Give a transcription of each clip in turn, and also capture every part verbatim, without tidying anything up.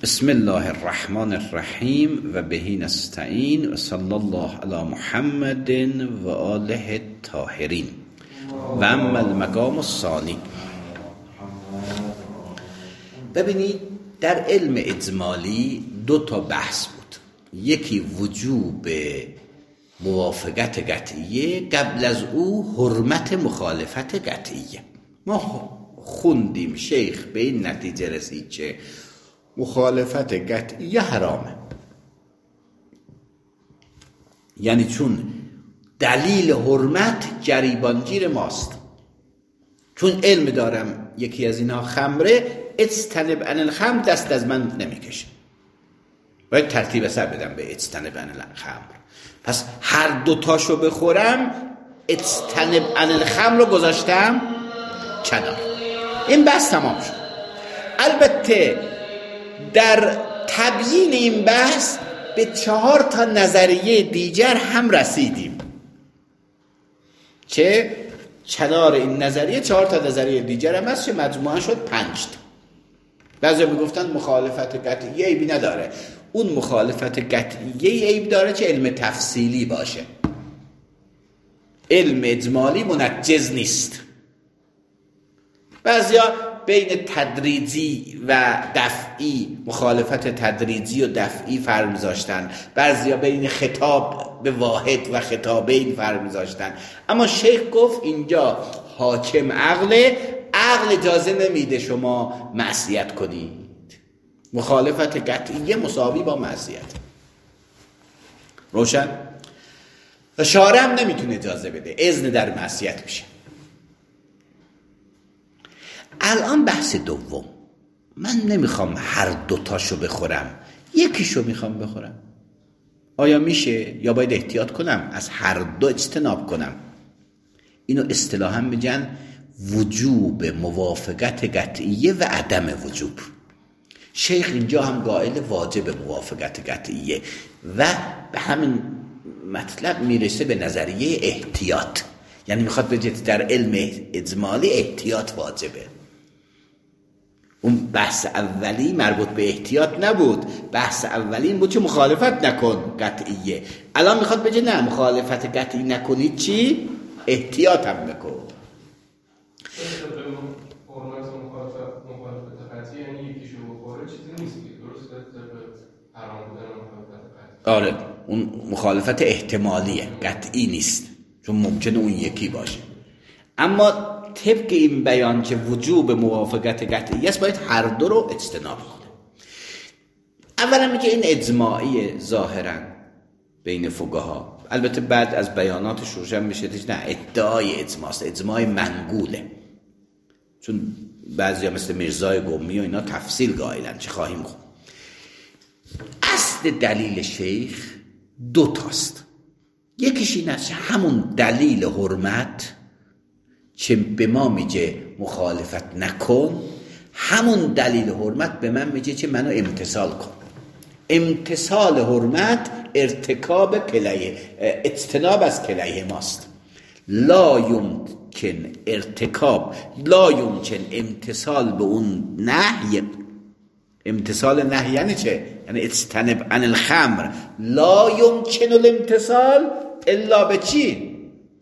بسم الله الرحمن الرحیم و بهی نستعین و صلی الله علی محمد و آله الطاهرین. و اما المقام الثانی. ببینید در علم اجمالی دو تا بحث بود. یکی وجوب موافقت قطعیه، قبل از او حرمت مخالفت قطعیه. ما خوندیم شیخ به این نتیجه رسید که مخالفت قطعیه حرامه، یعنی چون دلیل حرمت گریبانگیر ماست. چون علم دارم یکی از اینها خمره، اجتنب عن الخمر، دست از من نمیکشه. باید ترتیب سر بدم به اجتنب عن الخمر. پس هر دوتاشو بخورم، اجتنب عن الخمر رو گذاشتم کنار. این بحث تمام شد. البته در تبیین این بحث به چهار تا نظریه دیگر هم رسیدیم که کنار این نظریه چهار تا نظریه دیگر هم هست که مجموعا شد پنج تا. بعضی میگفتن مخالفت قطعیه عیبی نداره. اون مخالفت قطعیه عیب داره که علم تفصیلی باشه. علم اجمالی منجز نیست. بعضیا بین تدریجی و دفعی، مخالفت تدریجی و دفعی فرق می‌ذاشتن. بعضیا بین خطاب به واحد و خطابین فرق می‌ذاشتن. اما شیخ گفت اینجا حاکم عقل، عقل اجازه نمیده شما معصیت کنید. مخالفت قطعیه مساوی با معصیت. روشن؟ و شارع هم نمیتونه اجازه بده، اذن در معصیت میشه. الان بحث دوم، من نمیخوام هر دوتاشو بخورم، یکیشو میخوام بخورم. آیا میشه یا باید احتیاط کنم از هر دو اجتناب کنم؟ اینو اصطلاحاً میگن وجوب موافقت قطعیه و عدم وجوب. شیخ اینجا هم قائل واجب موافقت قطعیه و به همین مطلب میرسه به نظریه احتیاط. یعنی میخواد بگه در علم اجمالی احتیاط واجبه. اون بحث اولی مربوط به احتیاط نبود. بحث اولی این بود که مخالفت نکن قطعیه. الان میخواد بگه نه، مخالفت قطعی نکنید چی؟ احتیاط هم بکن. آره، اون مخالفت احتمالیه، قطعی نیست، چون ممکنه اون یکی باشه. اما طبق این بیان که وجوب موافقت قطعی است، باید هر دو رو اجتناب کنه. اولا میگه این اجماعی ظاهرا بین فقها. البته بعد از بیاناتش روشن میشه نه ادعای اجماع است، اجماع منقوله. چون بعضیا مثل میرزای قمی و اینا تفصیل قائلن، چه خواهیم خون. اصل دلیل شیخ دو تاست. یکیش این است همون دلیل حرمت که به ما میگه مخالفت نکن، همون دلیل حرمت به من میگه که منو امتثال کن. امتثال حرمت ارتکاب کلیه، اجتناب از کلیه ماست. لا یمکن ارتکاب، لا یمکن امتثال به اون نهی. امتثال نهی یعنی چه؟ یعنی اجتنب عن الخمر. لا یمکن الامتثال الا به چی؟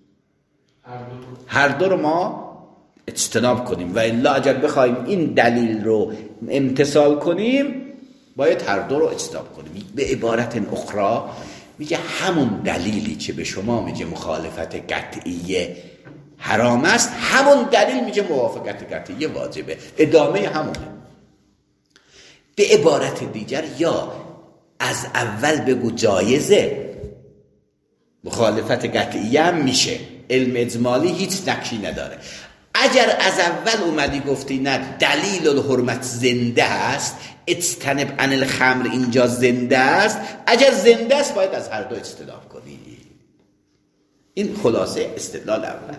هر دو رو ما اجتناب کنیم. و الا اگر بخوایم این دلیل رو امتثال کنیم، باید هر دو رو اجتناب کنیم. به عبارت اخرى میگه همون دلیلی که به شما میگه مخالفت قطعیه حرام است، همون دلیل میگه موافقت قطعیه واجبه. ادامه همونه. به عبارت دیگر، یا از اول بگو جایزه، مخالفت قطعیه هم میشه. علم اجمالی هیچ نقشی نداره. اگر از اول اومدی گفتی نه دلیل الحرمت زنده است، اجتنب عن الخمر اینجا زنده است، اگر زنده است باید از هر دو اجتناب کنی. این خلاصه استدلال اول.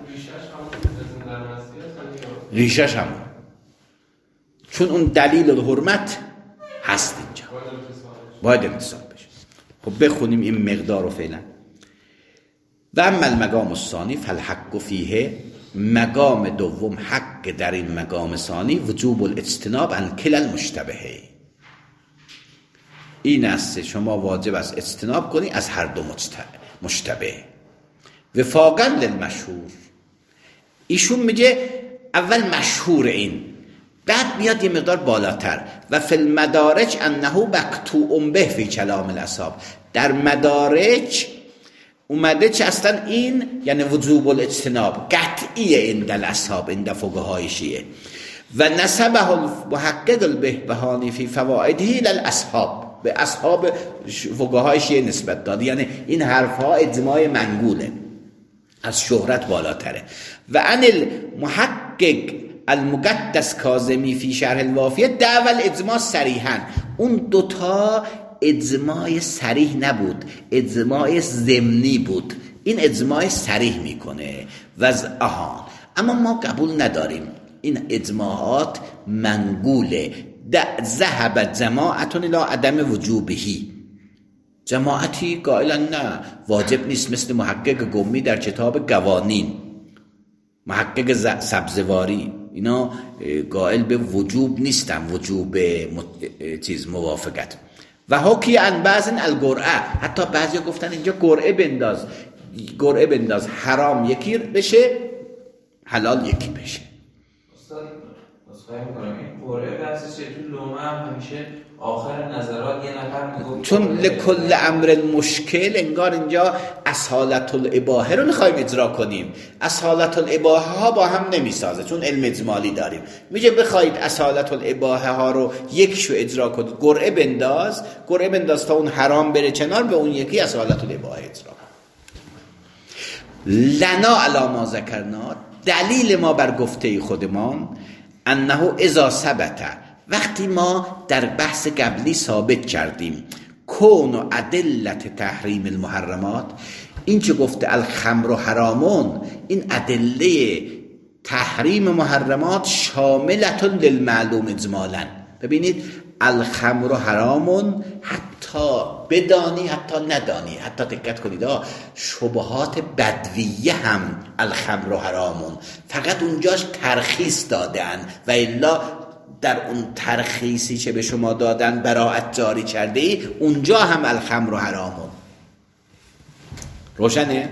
ریشش همون، چون اون دلیل الحرمت هست اینجا، باید امتصال بشه. خب بخونیم این مقدار رو فعلا. و اما المقام الثانی فالحق فیه، مقام دوم حق در این مقام ثانی وجوب الاجتناب عن کل المشتبهه. این است شما واجب است اجتناب کنی از هر دو مشتبه. وفاقا للمشهور، ایشون میگه اول مشهور این، بعد میاد یه مقدار بالاتر. و فی المدارج انه مقطوع به فی کلام الاصحاب، در مدارج اومده چه اصلا این یعنی وجوب الاجتناب قطعی عند الاصحاب، عند فقهای شیعه. و نسبه المحقق البهبهانی فی فوائده للاصحاب، به اصحاب فقهای شیعه نسبت داد، یعنی این حرفها اجماع منقوله، از شهرت بالاتره. و عن المحقق المقدس کاظمی فی شرح الوافیه دعوی الاجماع صریحا، اون دوتا اجماع صریح نبود، اجماع ضمنی بود، این اجماع صریح میکنه و آهان. اما ما قبول نداریم، این اجماعات منقوله. ذهب جماعت الی عدم وجوبهی، جماعتی قائلا نه واجب نیست، مثل محقق قمی در کتاب قوانین، محقق سبزواری، اینا قائل به وجوب نیستن، وجوب چیز موافقت. و حکی عن بعض القرعه، حتی بعضی گفتن اینجا قرعه بنداز، قرعه بنداز حرام یکی بشه حلال یکی بشه. استاد مصاحبه می‌کنم این قرعه بحثش تو لومه هم همیشه آخر نظرات یه نفر میگه چون لکل امر مشکل انگار اینجا اصالت الاباحه رو میخوایم اجرا کنیم، اصالت الاباحه ها با هم نمیسازه چون علم اجمالی داریم. میگه بخواید اصالت الاباحه ها رو یکشو اجرا کنید، قرعه بنداز، قرعه بنداز تا اون حرام بره کنار، به اون یکی اصالت الاباحه اجرا کن. لنا علی ما ذکرنا، دلیل ما بر گفته خودمان، انه اذا ثبت، وقتی ما در بحث قبلی ثابت کردیم کون و ادلت تحریم المحرمات، این چه گفته الخمر و حرامون، این ادله تحریم محرمات شاملتون للمعلوم اجمالا. ببینید الخمر و حرامون حتی بدانی حتی ندانی، حتی دقت کنید شبهات بدویه هم الخمر و حرامون، فقط اونجاش ترخیص دادن و الا در اون ترخیصی که به شما دادن براءت جاری کرده ای، اونجا هم الخمر و حرامون. روشنه؟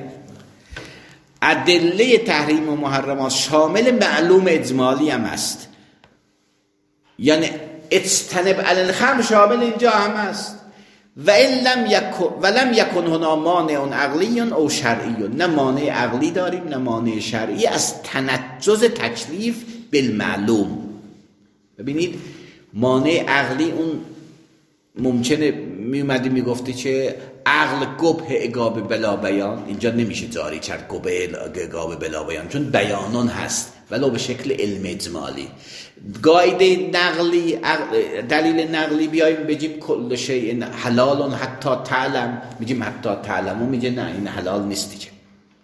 ادله تحریم و محرمات شامل معلوم اجمالی هم است، یعنی اجتنب علی الخمر شامل اینجا هم است. و این لم یکن ولم یکن هنا مانع عقلی او شرعی، نه مانع عقلی داریم نه مانع شرعی از تنجز تکلیف بالمعلوم. ببینید مانع عقلی اون ممکنه می اومدی می گفتی که عقل گبه اگاب بلا بیان، اینجا نمیشه جاری کرد گبه اگاب بلا بیان چون بیانون هست ولو به شکل علم اجمالی. قاعده نقلی دلیل نقلی بیایم بگیم کل شیء حلال حتی تعلم، میگیم حتی تعلمو، میگه نه این حلال نیستی که.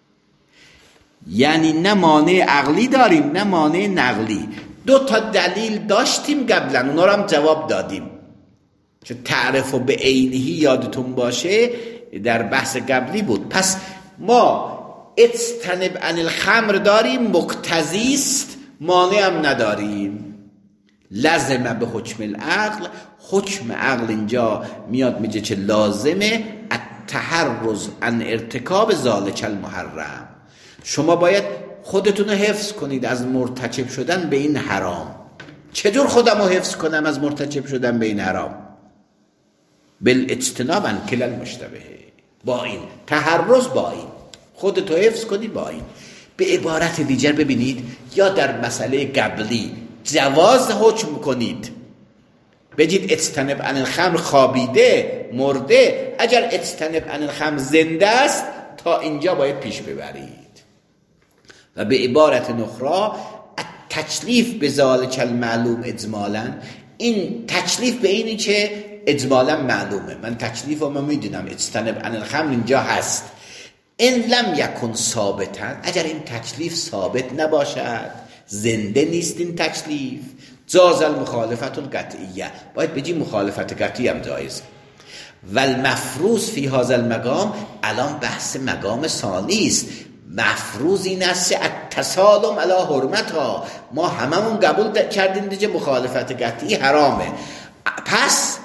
یعنی نه مانع عقلی داریم نه مانع نقلی. دو تا دلیل داشتیم قبلا، اونا رو هم جواب دادیم. چه تعرف و به عینهی یادتون باشه در بحث قبلی بود. پس ما اجتنب عن الخمر داریم، مقتضی است، مانع هم نداریم. لازمه به حکم العقل، حکم عقل اینجا میاد میگه چه لازمه التحرز عن ارتکاب ذالک المحرم. شما باید خودتون رو حفظ کنید از مرتکب شدن به این حرام. چجور خودم رو حفظ کنم از مرتکب شدن به این حرام؟ بالاجتناب عن کل المشتبه، با این تحرز، با این خودتو حفظ کنی با این. به عبارت دیگر ببینید، یا در مسئله قبلی جواز حکم کنید بگید اجتنب عن الخمر خوابیده مرده، اگر اجتنب عن الخمر زنده است تا اینجا باید پیش ببرید. و به عبارت نخرا تکلیف به ذالک المعلوم اجمالا، این تکلیف به اینی که اجمالا معلومه، من تکلیف رو من میدونم اجتنب عن الخمر اینجا هست. این لم یکن ثابتا، اگر این تکلیف ثابت نباشد، زنده نیست این تکلیف، جاز المخالفت القطعیه، باید بگیم مخالفت قطعی هم جایز. و المفروض فی هذا المقام، الان بحث مقام ثانی است. مفروض این است التسالم علی حرمتها، ما هممون قبول کردیم دیگه مخالفت قطعی حرامه، پس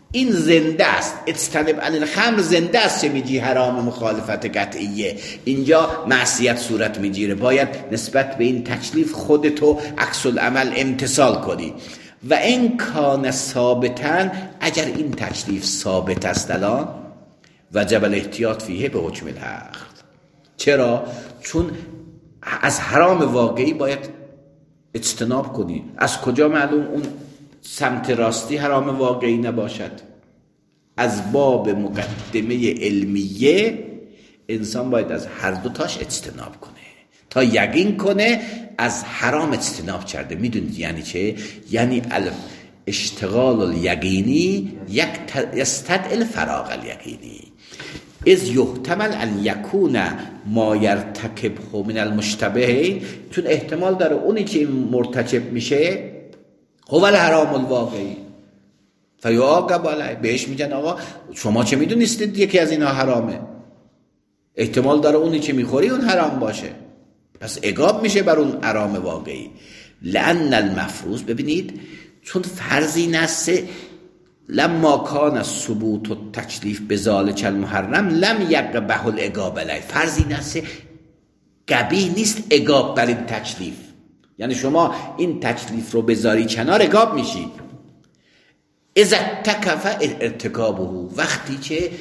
این زنده است. اجتنب عن الخمر زنده است، چه میگی حرام مخالفت قطعیه. اینجا معصیت صورت میگیره، باید نسبت به این تکلیف خودتو عکس العمل امتثال کنی. و این کان ثابتن، اگر این تکلیف ثابت است الان، وجب الاحتیاط فیه به حکم الحق. چرا؟ چون از حرام واقعی باید اجتناب کنی. از کجا معلوم اون سمت راستی حرام واقعی نباشد؟ از باب مقدمه علمیه انسان باید از هر دو تاش اجتناب کنه تا یقین کنه از حرام اجتناب کرده. میدونید یعنی چه؟ یعنی اشتغال الیقینی یستدعی الفراغ الیقینی، از یحتمل ان یکون ما یرتکبه من المشتبهین، چون احتمال داره اونی که مرتکب میشه هو الحرام الواقعی فیعاقب علیه، بهش میگن آقا شما چه میدونستید یکی از اینا حرامه؟ احتمال داره اونی که میخوری اون حرام باشه، پس عقاب میشه بر اون حرام واقعی. لأن المفروض، ببینید چون فرضی نسه لما کان الثبوت التکلیف بذالک المحرم لم یقبح العقاب علیه، فرضی نسه قبیح نیست عقاب بر این تکلیف. یعنی شما این تکلیف رو بذاری کنار عقاب میشی. اذا اتکف ارتکابه، وقتی که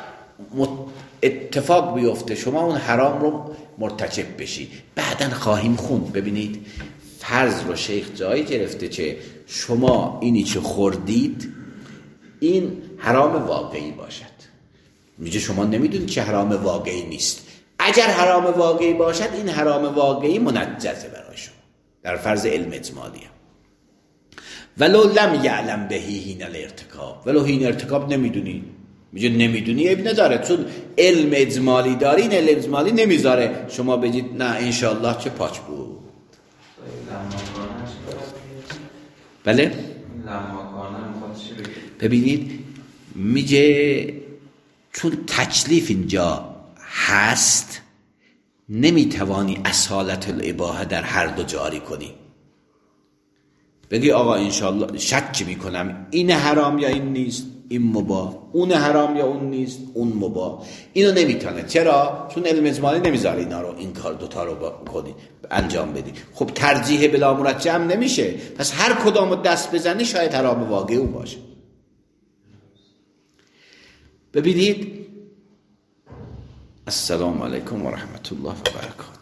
اتفاق بیفته شما اون حرام رو مرتکب بشی. بعدن خواهیم خوند. ببینید فرض رو شیخ جایی گرفته که شما اینی که خوردید این حرام واقعی باشد. میگه شما نمیدونید که حرام واقعی نیست. اگر حرام واقعی باشد این حرام واقعی منجزه برای شما در فرض علم اجمالی. ولو لم یعلم بهی هین الارتکاب، ولو هین ارتکاب نمیدونی، میگه نمیدونی اب نداره، چون علم اجمالی داری، این علم اجمالی نمیذاره شما بگید نه انشاءالله چه پاک بود. بله ببینید میگه چون تکلیف اینجا هست نمیتوانی اصالت الاباحه در هر دو جاری کنی. بگی آقا انشالله شک میکنم این حرام یا این نیست، این مباح، اون حرام یا اون نیست، اون مباح. اینو نمیتونه. چرا؟ چون علم اجمالی نمیذاره اینا رو، این کار دوتا رو کنی انجام بدی. خب ترجیح بلا مرجم نمیشه، پس هر کدامو دست بزنی شاید حرام واقعی اون باشه. ببینید السلام علیکم و رحمت الله و برکاته.